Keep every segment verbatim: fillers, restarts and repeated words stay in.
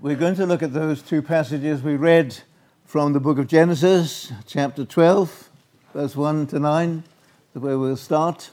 We're going to look at those two passages we read from the book of Genesis, chapter twelve, verse one to nine, where we'll start.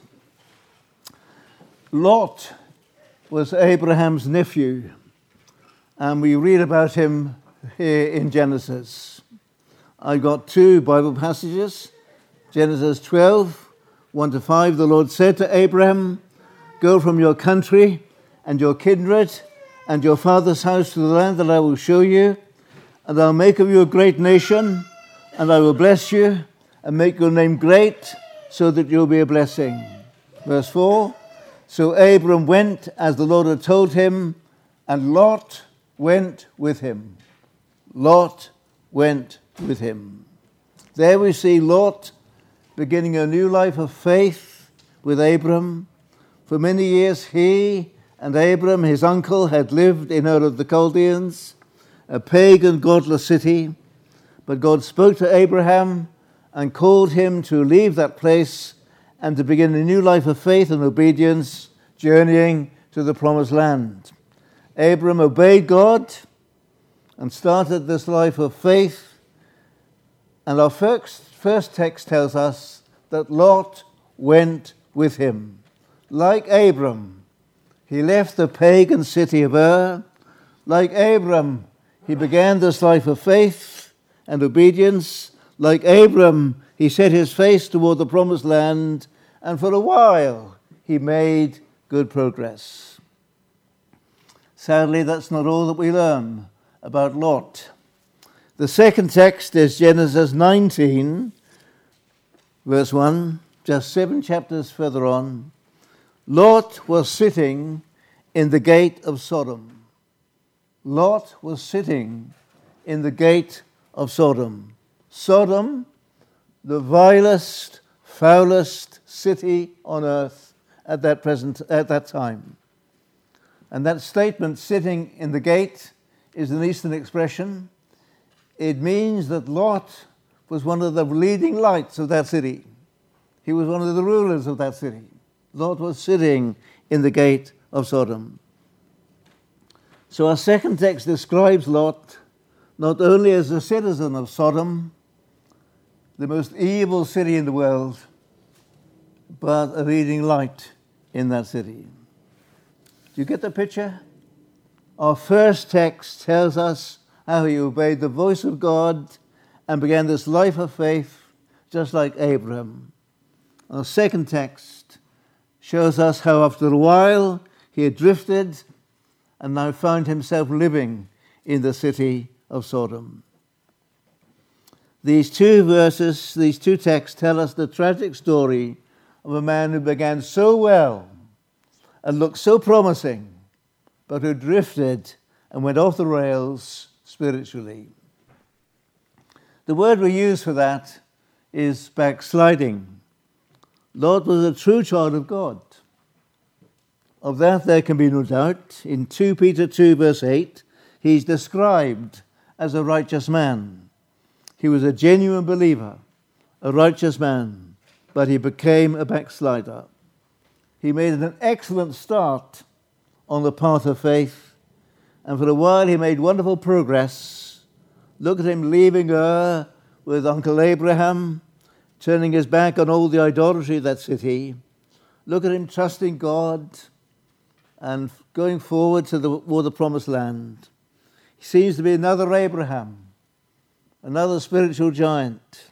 Lot was Abraham's nephew, and we read about him here in Genesis. I've got two Bible passages. Genesis twelve, one to five, the Lord said to Abraham, "Go from your country and your kindred and your father's house to the land that I will show you, and I'll make of you a great nation, and I will bless you and make your name great, so that you'll be a blessing." Verse four, so Abram went as the Lord had told him, and Lot went with him. Lot went with him. There we see Lot beginning a new life of faith with Abram. For many years he and Abram, his uncle, had lived in Ur of the Chaldeans, a pagan, godless city. But God spoke to Abraham and called him to leave that place and to begin a new life of faith and obedience, journeying to the promised land. Abram obeyed God and started this life of faith. And our first, first text tells us that Lot went with him. Like Abram, he left the pagan city of Ur. Like Abram, he began this life of faith and obedience. Like Abram, he set his face toward the promised land, and for a while he made good progress. Sadly, that's not all that we learn about Lot. The second text is Genesis nineteen, verse one, just seven chapters further on. Lot was sitting in the gate of Sodom. Lot was sitting in the gate of Sodom. Sodom, the vilest, foulest city on earth at that present at that time. And that statement, sitting in the gate, is an Eastern expression. It means that Lot was one of the leading lights of that city. He was one of the rulers of that city. Lot was sitting in the gate of Sodom. So our second text describes Lot not only as a citizen of Sodom, the most evil city in the world, but a leading light in that city. Do you get the picture? Our first text tells us how he obeyed the voice of God and began this life of faith just like Abraham. Our second text shows us how after a while he had drifted and now found himself living in the city of Sodom. These two verses, these two texts tell us the tragic story of a man who began so well and looked so promising, but who drifted and went off the rails spiritually. The word we use for that is backsliding. Lot was a true child of God. Of that there can be no doubt. In Second Peter two, verse eight, he's described as a righteous man. He was a genuine believer, a righteous man, but he became a backslider. He made an excellent start on the path of faith, and for a while he made wonderful progress. Look at him leaving Ur with Uncle Abraham, turning his back on all the idolatry of that city. Look at him trusting God and going forward to the, toward the promised land. He seems to be another Abraham, another spiritual giant.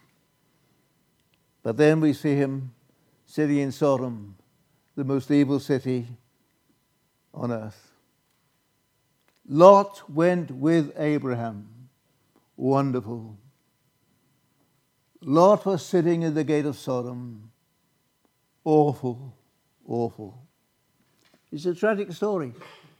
But then we see him sitting in Sodom, the most evil city on earth. Lot went with Abraham. Wonderful. Lot was sitting in the gate of Sodom. Awful, awful. It's a tragic story.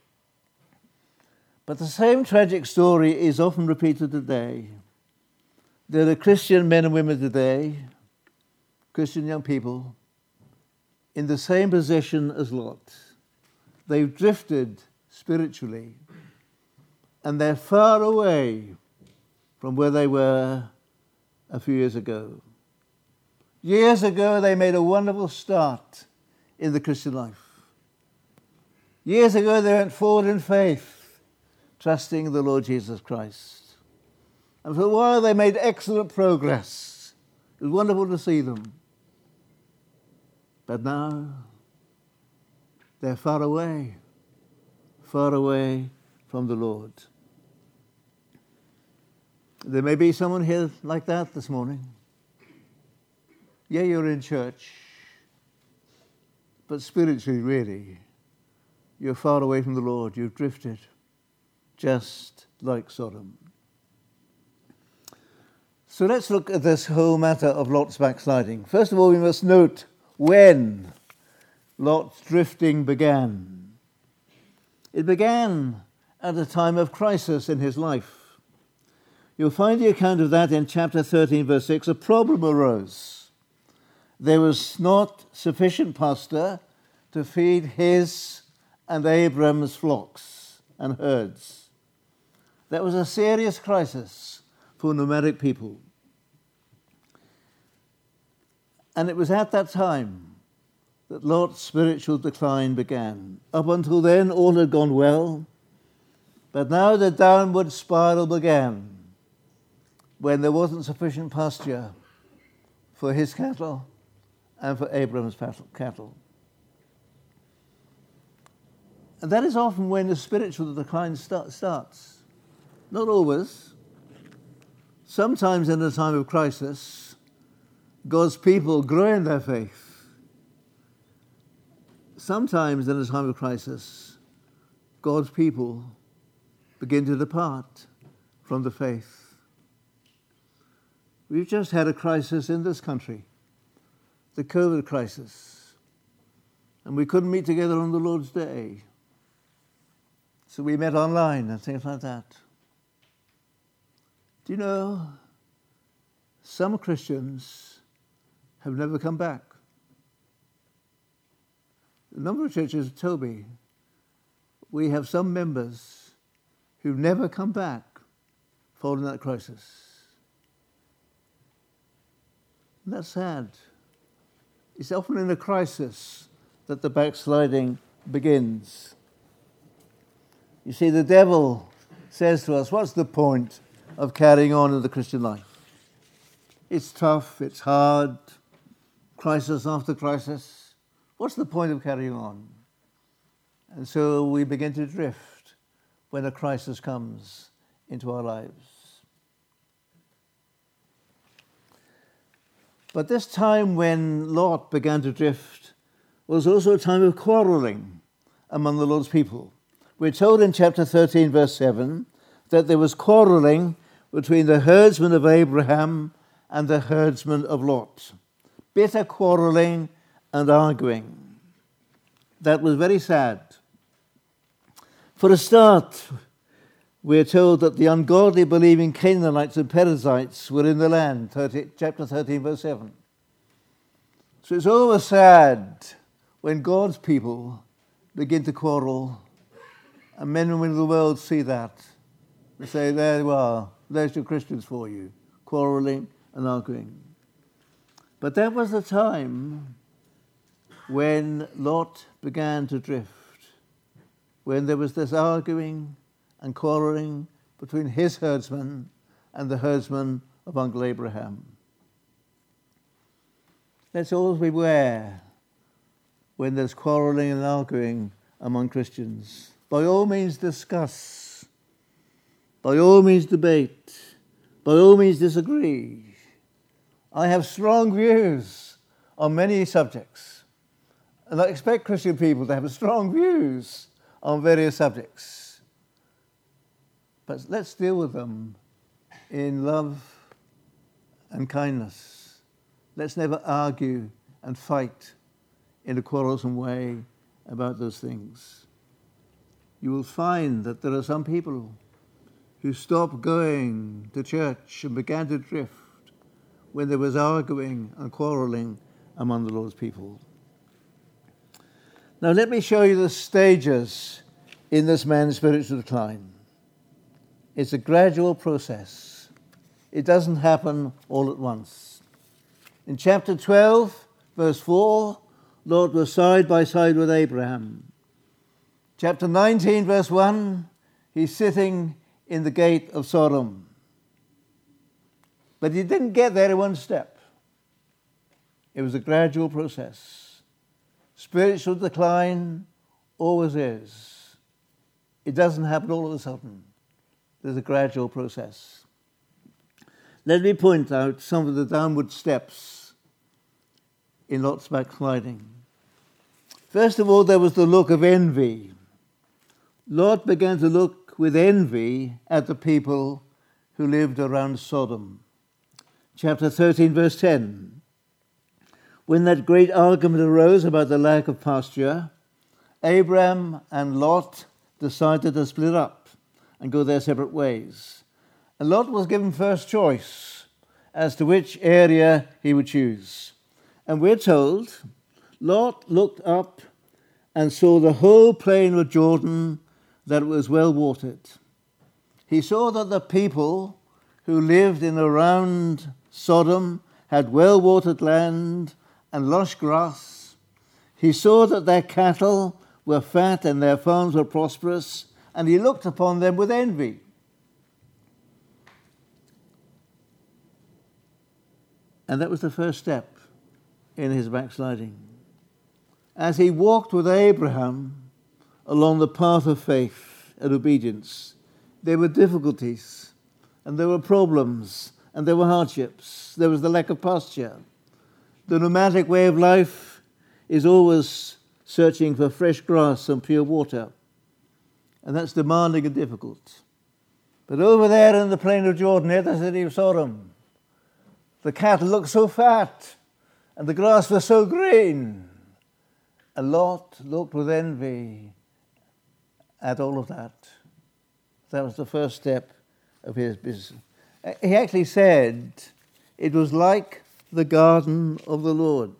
But the same tragic story is often repeated today. There are Christian men and women today, Christian young people, in the same position as Lot. They've drifted spiritually, and they're far away from where they were a few years ago. Years ago, they made a wonderful start in the Christian life. Years ago, they went forward in faith. trusting in the Lord Jesus Christ. And for a while they made excellent progress. It was wonderful to see them. But now they're far away, far away from the Lord. There may be someone here like that this morning. Yeah, you're in church, but spiritually, really, you're far away from the Lord. You've drifted, just like Sodom. So let's look at this whole matter of Lot's backsliding. First of all, we must note when Lot's drifting began. It began at a time of crisis in his life. You'll find the account of that in chapter thirteen, verse six. A problem arose. There was not sufficient pasture to feed his and Abram's flocks and herds. That was a serious crisis for nomadic people. And it was at that time that Lot's spiritual decline began. Up until then, all had gone well, but now the downward spiral began when there wasn't sufficient pasture for his cattle and for Abram's cattle. And that is often when the spiritual decline start, starts. Not always. Sometimes in a time of crisis, God's people grow in their faith. Sometimes in a time of crisis, God's people begin to depart from the faith. We've just had a crisis in this country, the COVID crisis, and we couldn't meet together on the Lord's Day. So we met online and things like that. Do you know, some Christians have never come back. A number of churches have told me we have some members who've never come back following that crisis. And that's sad. It's often in a crisis that the backsliding begins. You see, the devil says to us, what's the point of carrying on in the Christian life? It's tough, it's hard, crisis after crisis. What's the point of carrying on? And so we begin to drift when a crisis comes into our lives. But this time when Lot began to drift was also a time of quarreling among the Lord's people. We're told in chapter thirteen, verse seven, that there was quarreling between the herdsmen of Abraham and the herdsmen of Lot. Bitter quarreling and arguing. That was very sad. For a start, we're told that the ungodly believing Canaanites and Perizzites were in the land, thirty, chapter thirteen, verse seven. So it's always sad when God's people begin to quarrel, and men and women of the world see that. They say, there you are, there's your Christians for you, quarreling and arguing. But that was the time when Lot began to drift, when there was this arguing and quarreling between his herdsmen and the herdsmen of Uncle Abraham. Let's always beware when there's quarreling and arguing among Christians. By all means discuss. By all means debate. By all means disagree. I have strong views on many subjects. And I expect Christian people to have strong views on various subjects. But let's deal with them in love and kindness. Let's never argue and fight in a quarrelsome way about those things. You will find that there are some people who stopped going to church and began to drift when there was arguing and quarreling among the Lord's people. Now let me show you the stages in this man's spiritual decline. It's a gradual process. It doesn't happen all at once. In chapter twelve, verse four, Lot was side by side with Abraham. Chapter nineteen, verse one, he He's sitting in the gate of Sodom. But he didn't get there in one step. It was a gradual process. Spiritual decline always is. It doesn't happen all of a sudden. There's a gradual process. Let me point out some of the downward steps in Lot's backsliding. First of all, there was the look of envy. Lot began to look with envy at the people who lived around Sodom. Chapter thirteen, verse ten. When that great argument arose about the lack of pasture, Abram and Lot decided to split up and go their separate ways. And Lot was given first choice as to which area he would choose. And we're told Lot looked up and saw the whole plain of Jordan, that it was well watered. He saw that the people who lived in around Sodom had well-watered land and lush grass. He saw that their cattle were fat and their farms were prosperous, and he looked upon them with envy. And that was the first step in his backsliding. As he walked with Abraham along the path of faith and obedience, there were difficulties, and there were problems, and there were hardships. There was the lack of pasture. The nomadic way of life is always searching for fresh grass and pure water, and that's demanding and difficult. But over there in the plain of Jordan, near the city of Sodom, the cattle looked so fat, and the grass was so green. And Lot looked with envy at all of that. That was the first step of his business. He actually said it was like the garden of the Lord.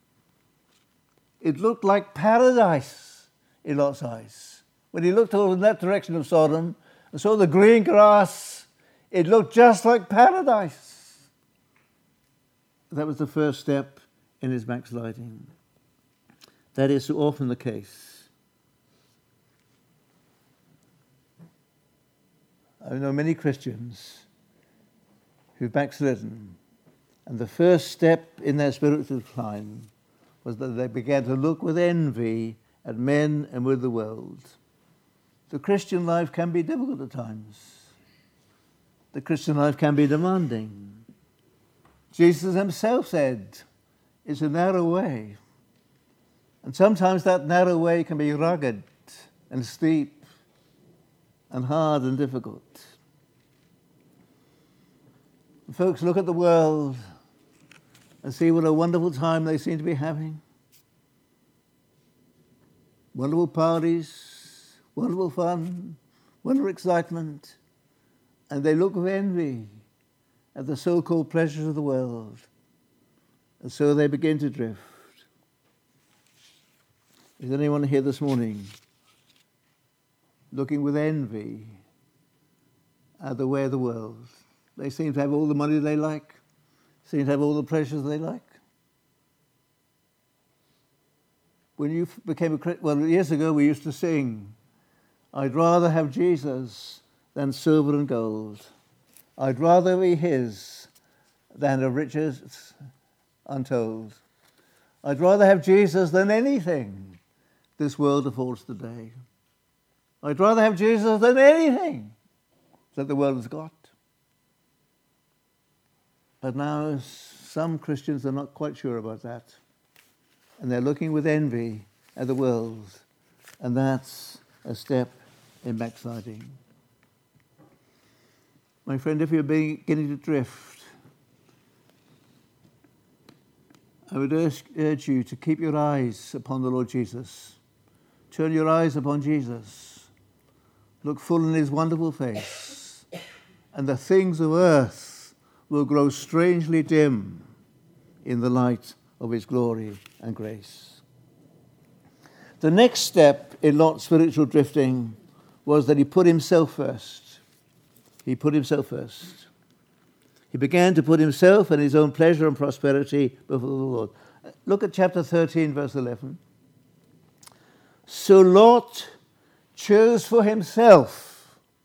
It looked like paradise in Lot's eyes. When he looked over in that direction of Sodom and saw the green grass, it looked just like paradise. That was the first step in his backsliding. That is so often the case. I know many Christians who've backslidden, and the first step in their spiritual decline was that they began to look with envy at men and with the world. The Christian life can be difficult at times. The Christian life can be demanding. Jesus himself said, it's a narrow way. And sometimes that narrow way can be rugged and steep and hard and difficult. And folks, look at the world and see what a wonderful time they seem to be having. Wonderful parties, wonderful fun, wonderful excitement. And they look with envy at the so-called pleasures of the world. And so they begin to drift. Is anyone here this morning looking with envy at the way of the world? They seem to have all the money they like, seem to have all the pleasures they like. When you became a Christian, well, years ago we used to sing, I'd rather have Jesus than silver and gold. I'd rather be his than of riches untold. I'd rather have Jesus than anything this world affords today. I'd rather have Jesus than anything that the world has got. But now some Christians are not quite sure about that. And they're looking with envy at the world. And that's a step in backsliding. My friend, if you're beginning to drift, I would urge, urge you to keep your eyes upon the Lord Jesus. Turn your eyes upon Jesus. Look full in his wonderful face. And the things of earth will grow strangely dim in the light of his glory and grace. The next step in Lot's spiritual drifting was that he put himself first. He put himself first. He began to put himself and his own pleasure and prosperity before the Lord. Look at chapter thirteen, verse eleven. So Lot chose for himself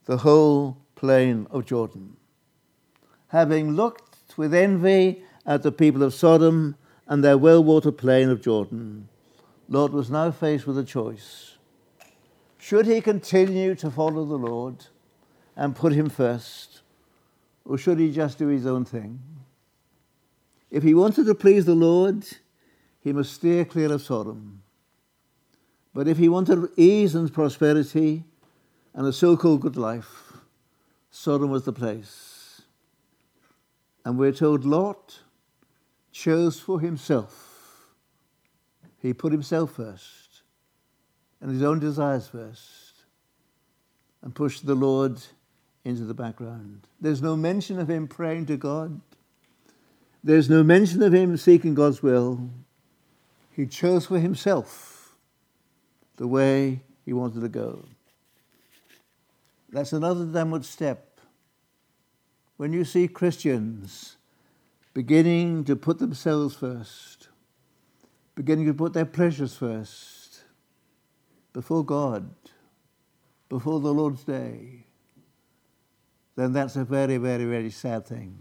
the whole plain of Jordan. Having looked with envy at the people of Sodom and their well-watered plain of Jordan, Lot was now faced with a choice. Should he continue to follow the Lord and put him first, or should he just do his own thing? If he wanted to please the Lord, he must steer clear of Sodom. But if he wanted ease and prosperity and a so-called good life, Sodom was the place. And we're told Lot chose for himself. He put himself first and his own desires first and pushed the Lord into the background. There's no mention of him praying to God. There's no mention of him seeking God's will. He chose for himself the way he wanted to go. That's another downward step. When you see Christians beginning to put themselves first, beginning to put their pleasures first, before God, before the Lord's day, then that's a very, very, very sad thing.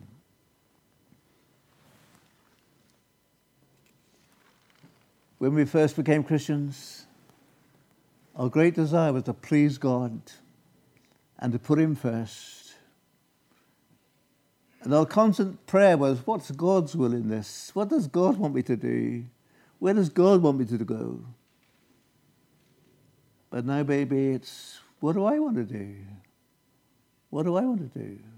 When we first became Christians, our great desire was to please God and to put him first. And our constant prayer was, what's God's will in this? What does God want me to do? Where does God want me to go? But now, baby, it's, what do I want to do? What do I want to do?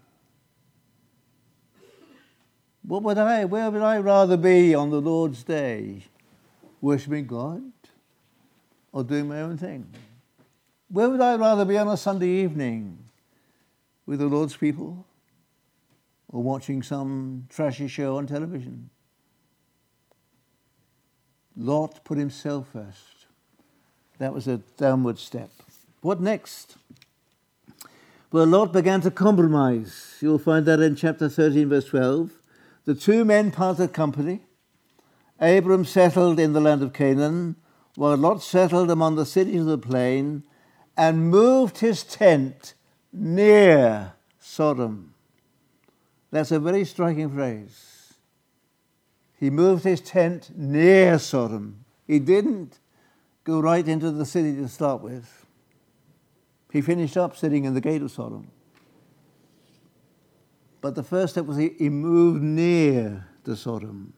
What would I, where would I rather be on the Lord's day? Worshipping God or doing my own thing? Where would I rather be on a Sunday evening? With the Lord's people? Or watching some trashy show on television? Lot put himself first. That was a downward step. What next? Well, Lot began to compromise. You'll find that in chapter thirteen, verse twelve. The two men parted company. Abram settled in the land of Canaan, while Lot settled among the cities of the plain and moved his tent near Sodom. That's a very striking phrase. He moved his tent near Sodom. He didn't go right into the city to start with. He finished up sitting in the gate of Sodom. But the first step was he, he moved near to Sodom.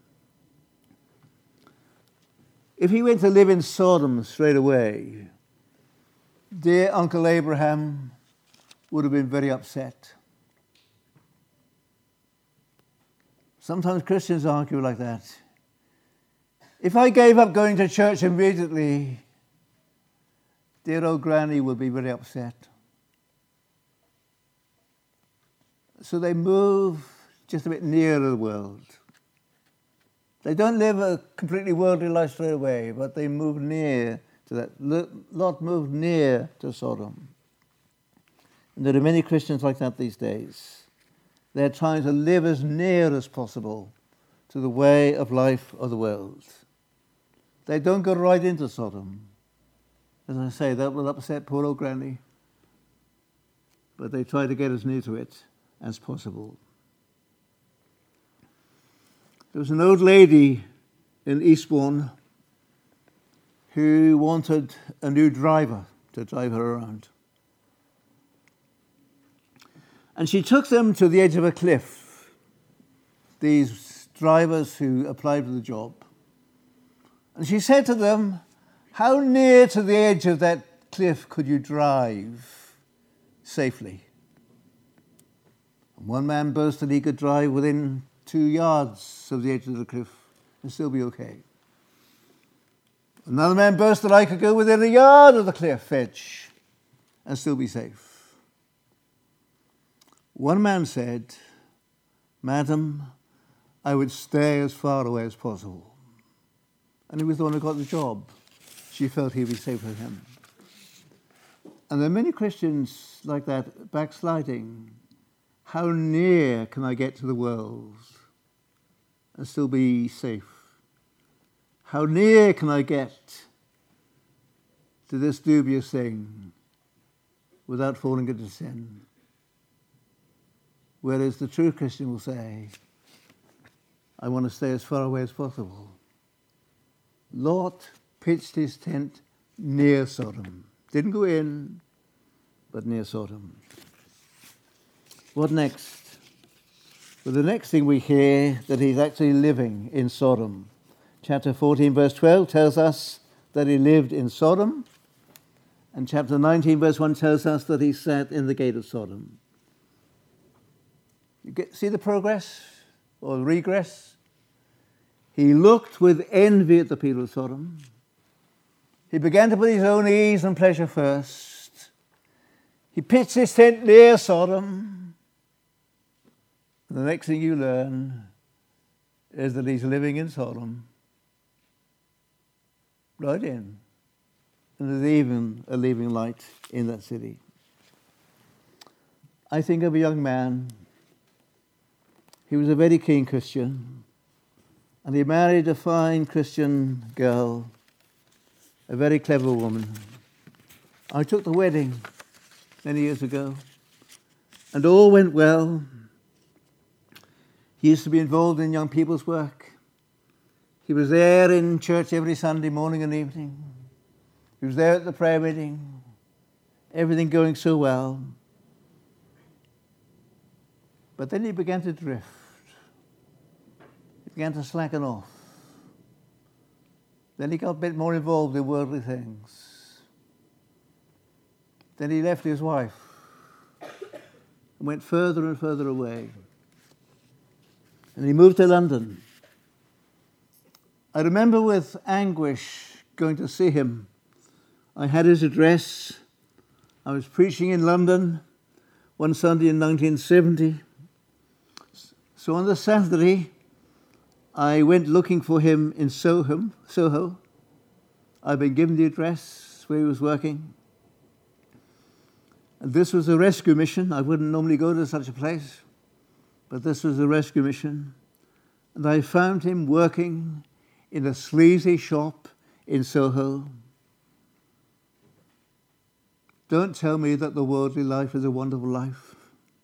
If he went to live in Sodom straight away, dear Uncle Abraham would have been very upset. Sometimes Christians argue like that. If I gave up going to church immediately, dear old Granny would be very upset. So they move just a bit nearer the world. They don't live a completely worldly life straight away, but they move near to that. Lot moved near to Sodom. And there are many Christians like that these days. They're trying to live as near as possible to the way of life of the world. They don't go right into Sodom. As I say, that will upset poor old Granny. But they try to get as near to it as possible. There was an old lady in Eastbourne who wanted a new driver to drive her around. And she took them to the edge of a cliff, these drivers who applied for the job. And she said to them, how near to the edge of that cliff could you drive safely? And one man boasted he could drive within two yards of the edge of the cliff and still be okay. Another man boasted I could go within a yard of the cliff edge and still be safe. One man said, Madam, I would stay as far away as possible. And he was the one who got the job. She felt he'd be safe with him. And there are many Christians like that, backsliding. How near can I get to the world and still be safe? How near can I get to this dubious thing without falling into sin. Whereas the true Christian will say, I want to stay as far away as possible. Lot pitched his tent near Sodom. Didn't go in, but near Sodom. What next? Well, the next thing we hear that he's actually living in Sodom. Chapter fourteen, verse twelve tells us that he lived in Sodom. And chapter nineteen, verse one tells us that he sat in the gate of Sodom. You get, see the progress or regress? He looked with envy at the people of Sodom. He began to put his own ease and pleasure first. He pitched his tent near Sodom. And the next thing you learn is that he's living in Sodom. Right in. And there's even a living light in that city. I think of a young man. He was a very keen Christian. And he married a fine Christian girl, a very clever woman. I took the wedding many years ago, and all went well. He used to be involved in young people's work. He was there in church every Sunday morning and evening. He was there at the prayer meeting. Everything going so well. But then he began to drift. He began to slacken off. Then he got a bit more involved in worldly things. Then he left his wife and went further and further away. And he moved to London. I remember with anguish going to see him. I had his address. I was preaching in London one Sunday in nineteen seventy. So on the Saturday, I went looking for him in Soho. Soho. I'd been given the address where he was working. And this was a rescue mission. I wouldn't normally go to such a place, but this was a rescue mission. And I found him working in a sleazy shop in Soho. Don't tell me that the worldly life is a wonderful life.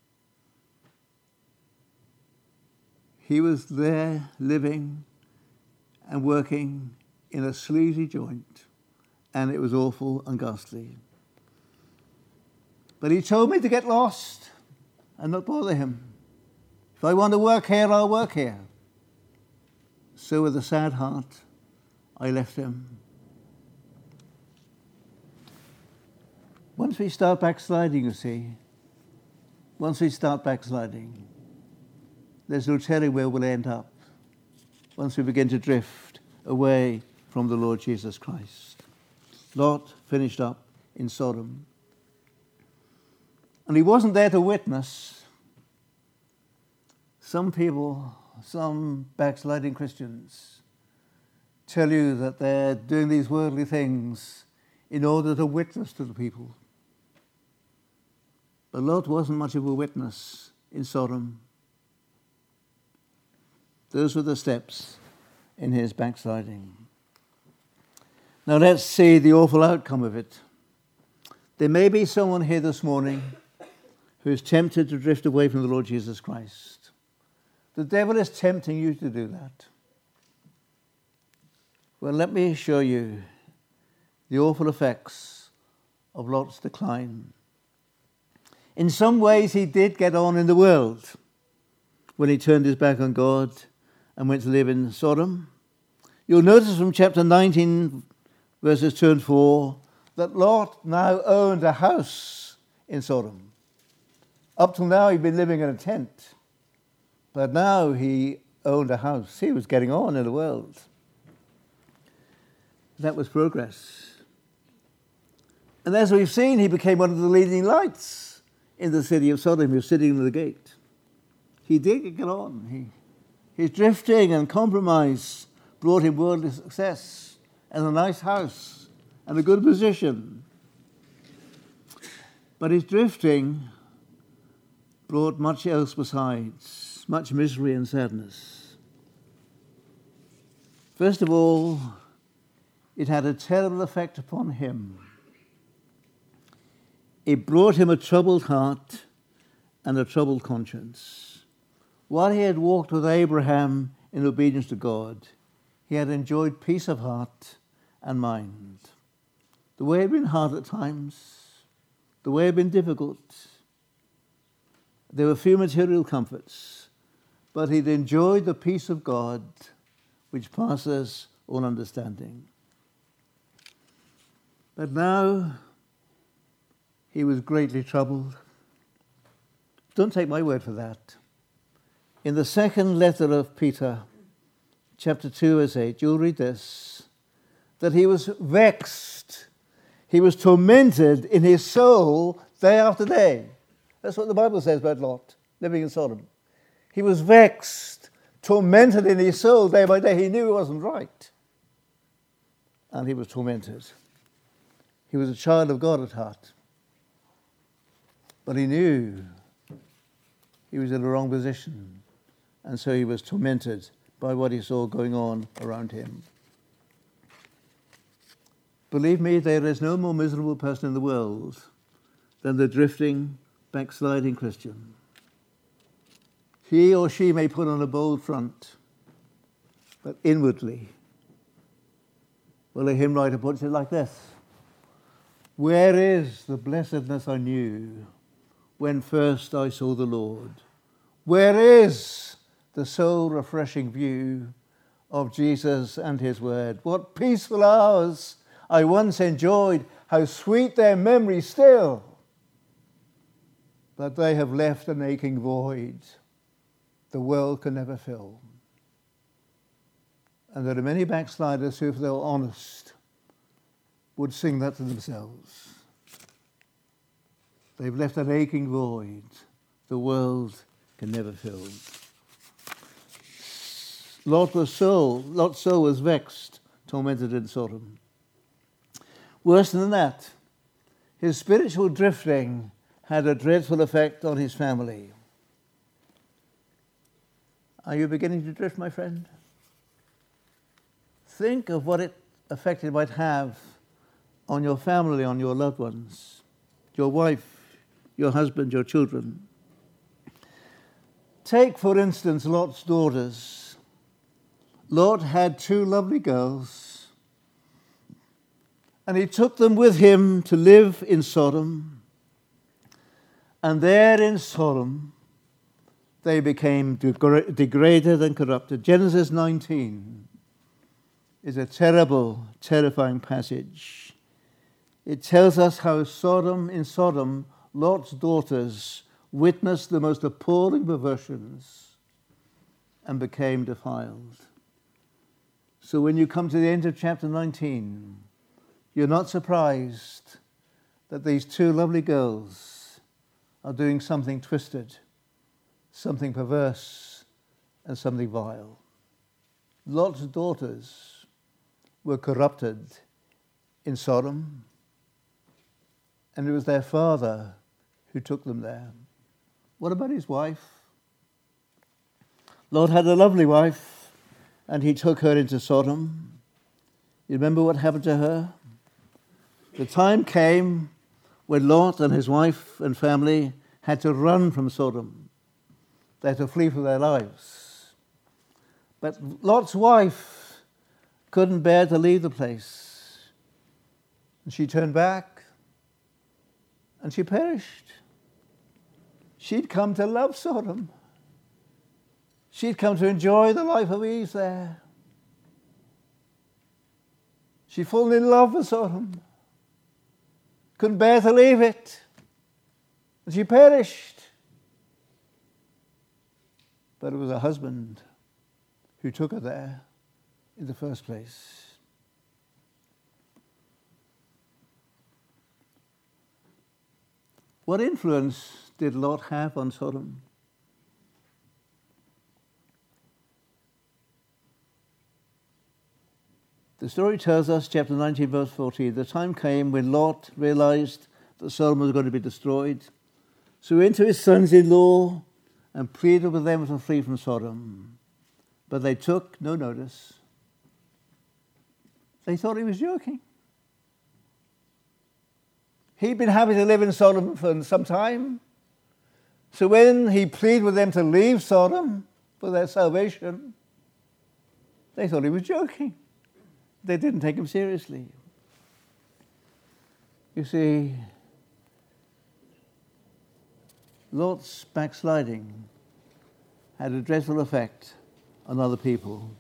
He was there living and working in a sleazy joint, and it was awful and ghastly. But he told me to get lost and not bother him. If I want to work here, I'll work here. So with a sad heart, I left him. Once we start backsliding, you see, once we start backsliding, there's no telling where we'll end up once we begin to drift away from the Lord Jesus Christ. Lot finished up in Sodom. And he wasn't there to witness. Some people, some backsliding Christians, tell you that they're doing these worldly things in order to witness to the people. But Lot wasn't much of a witness in Sodom. Those were the steps in his backsliding. Now let's see the awful outcome of it. There may be someone here this morning who is tempted to drift away from the Lord Jesus Christ. The devil is tempting you to do that. Well, let me show you the awful effects of Lot's decline. In some ways, he did get on in the world when he turned his back on God and went to live in Sodom. You'll notice from chapter nineteen, verses two and four, that Lot now owned a house in Sodom. Up till now, he'd been living in a tent. But now he owned a house. He was getting on in the world. That was progress. And as we've seen, he became one of the leading lights in the city of Sodom. He was sitting in the gate. He did get on. He, his drifting and compromise brought him worldly success and a nice house and a good position. But his drifting brought much else besides, much misery and sadness. First of all, it had a terrible effect upon him. it brought him a troubled heart and a troubled conscience. While he had walked with Abraham in obedience to God, he had enjoyed peace of heart and mind. The way had been hard at times. The way had been difficult. There were few material comforts, but he'd enjoyed the peace of God which passes all understanding. But now he was greatly troubled. Don't take my word for that. In the second letter of Peter, chapter two, verse eight, you'll read this, that he was vexed. He was tormented in his soul day after day. That's what the Bible says about Lot, living in Sodom. He was vexed, tormented in his soul day by day. He knew it wasn't right. And he was tormented. He was a child of God at heart. But he knew he was in the wrong position. And so he was tormented by what he saw going on around him. Believe me, there is no more miserable person in the world than the drifting, backsliding Christian. He or she may put on a bold front, but inwardly, well, a hymn writer puts it like this: where is the blessedness I knew when first I saw the Lord? Where is the soul-refreshing view of Jesus and his word? What peaceful hours I once enjoyed, how sweet their memory still. But they have left an aching void the world can never fill. And there are many backsliders who, if they were honest, would sing that to themselves. They've left an aching void the world can never fill. Lot was soul, Lot's soul was vexed, tormented in Sodom. Worse than that, his spiritual drifting had a dreadful effect on his family. Are you beginning to drift, my friend? Think of what it effect it might have on your family, on your loved ones, your wife, your husband, your children. Take, for instance, Lot's daughters. Lot had two lovely girls, and he took them with him to live in Sodom. And there in Sodom, they became degra- degraded and corrupted. Genesis nineteen is a terrible, terrifying passage. It tells us how Sodom, in Sodom, Lot's daughters witnessed the most appalling perversions and became defiled. So when you come to the end of chapter nineteen, you're not surprised that these two lovely girls are doing something twisted, something perverse, and something vile. Lot's daughters were corrupted in Sodom, and it was their father who took them there. What about his wife? Lot had a lovely wife, and he took her into Sodom. You remember what happened to her? The time came when Lot and his wife and family had to run from Sodom. They had to flee for their lives. But Lot's wife couldn't bear to leave the place. And she turned back, and she perished. She'd come to love Sodom. She'd come to enjoy the life of ease there. She'd fallen in love with Sodom. Couldn't bear to leave it. And she perished. But it was her husband who took her there in the first place. What influence did Lot have on Sodom? The story tells us, chapter nineteen, verse fourteen, the time came when Lot realized that Sodom was going to be destroyed. So he went to his sons-in-law and pleaded with them to flee from Sodom. But they took no notice. They thought he was joking. He'd been happy to live in Sodom for some time. So when he pleaded with them to leave Sodom for their salvation, they thought he was joking. They didn't take him seriously. You see, Lot's backsliding had a dreadful effect on other people,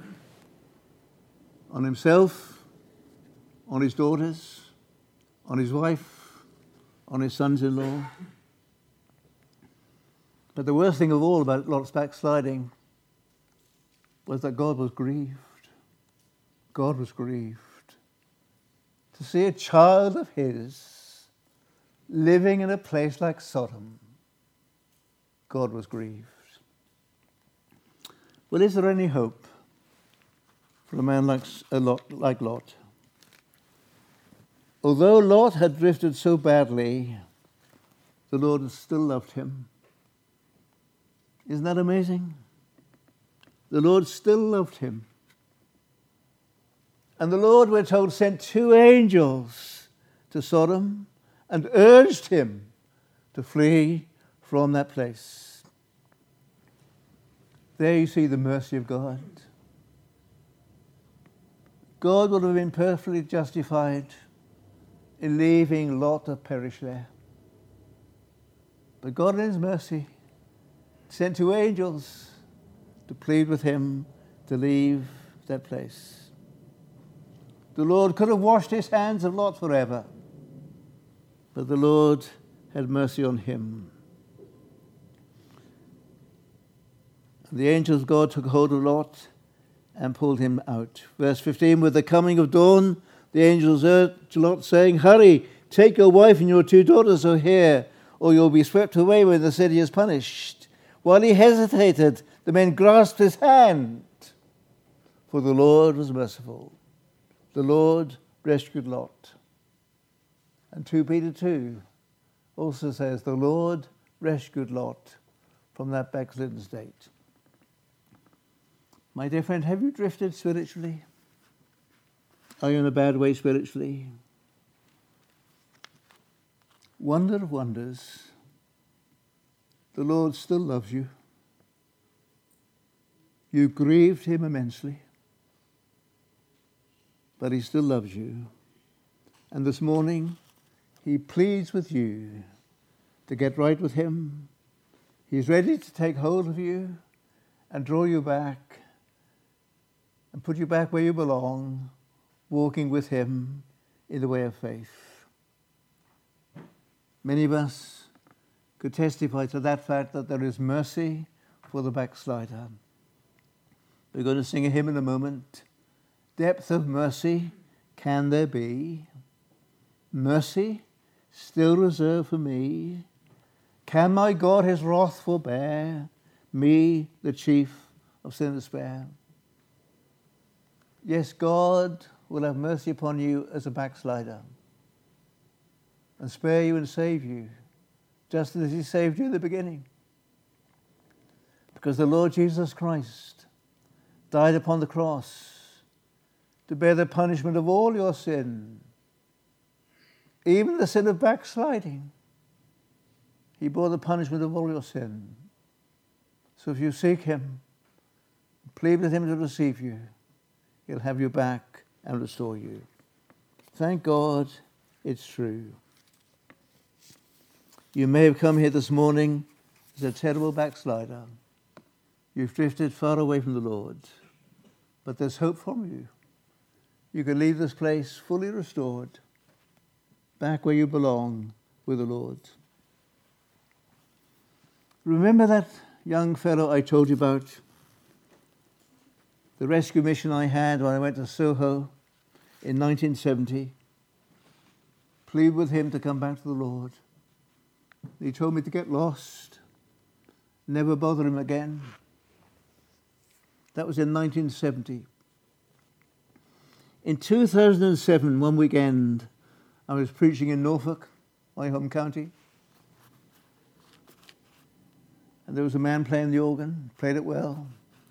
on himself, on his daughters, on his wife, on his sons-in-law. But the worst thing of all about Lot's backsliding was that God was grieved. God was grieved to see a child of his living in a place like Sodom. God was grieved. Well, is there any hope for a man like, a Lot, like Lot? Although Lot had drifted so badly, the Lord still loved him. Isn't that amazing? The Lord still loved him. And the Lord, we're told, sent two angels to Sodom and urged him to flee from that place. There you see the mercy of God. God would have been perfectly justified in leaving Lot to perish there. But God in his mercy sent two angels to plead with him to leave that place. The Lord could have washed his hands of Lot forever, but the Lord had mercy on him. And the angels of God took hold of Lot and pulled him out. Verse fifteen, with the coming of dawn, the angels urged Lot, saying, hurry, take your wife and your two daughters who are here, or you'll be swept away when the city is punished. While he hesitated, the men grasped his hand, for the Lord was merciful. The Lord rescued Lot. And Second Peter two also says, the Lord rescued Lot from that backslidden state. My dear friend, have you drifted spiritually? Are you in a bad way spiritually? Wonder of wonders, the Lord still loves you. You grieved him immensely, but he still loves you. And this morning, he pleads with you to get right with him. He's ready to take hold of you and draw you back and put you back where you belong, walking with him in the way of faith. Many of us could testify to that fact, that there is mercy for the backslider. We're going to sing a hymn in a moment. Depth of mercy can there be? Mercy still reserved for me? Can my God his wrath forbear? Me, the chief of sinners spare? Yes, God will have mercy upon you as a backslider and spare you and save you, just as he saved you in the beginning. Because the Lord Jesus Christ died upon the cross to bear the punishment of all your sin, even the sin of backsliding. He bore the punishment of all your sin. So if you seek him, plead with him to receive you, he'll have you back and restore you. Thank God it's true. You may have come here this morning as a terrible backslider. You've drifted far away from the Lord, but there's hope for you. You can leave this place fully restored, back where you belong with the Lord. Remember that young fellow I told you about? The rescue mission I had when I went to Soho in nineteen seventy. Plead with him to come back to the Lord. He told me to get lost, never bother him again. That was in nineteen seventy. In two thousand seven, one weekend, I was preaching in Norfolk, my home county. And there was a man playing the organ, played it well.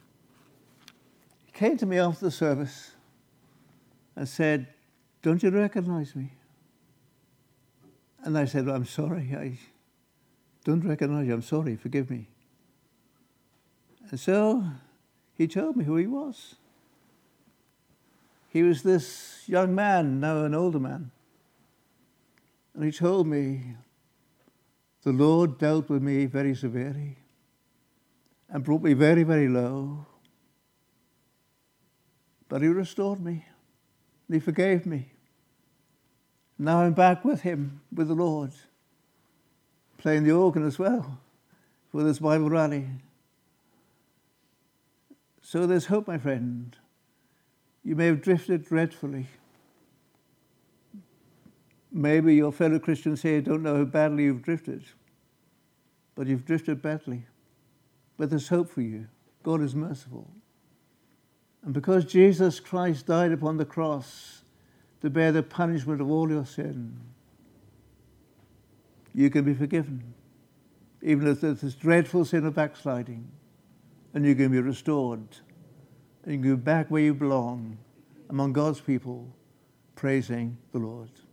He came to me after the service and said, "Don't you recognize me?" And I said, I'm sorry, I don't recognize you, I'm sorry, forgive me. And so he told me who he was. He was this young man, now an older man. And he told me, the Lord dealt with me very severely and brought me very, very low. But he restored me, and he forgave me. Now I'm back with him, with the Lord, playing the organ as well for this Bible rally. So there's hope, my friend. You may have drifted dreadfully. Maybe your fellow Christians here don't know how badly you've drifted, but you've drifted badly. But there's hope for you. God is merciful. And because Jesus Christ died upon the cross to bear the punishment of all your sin, you can be forgiven, even if there's this dreadful sin of backsliding, and you can be restored, and you can go back where you belong, among God's people, praising the Lord.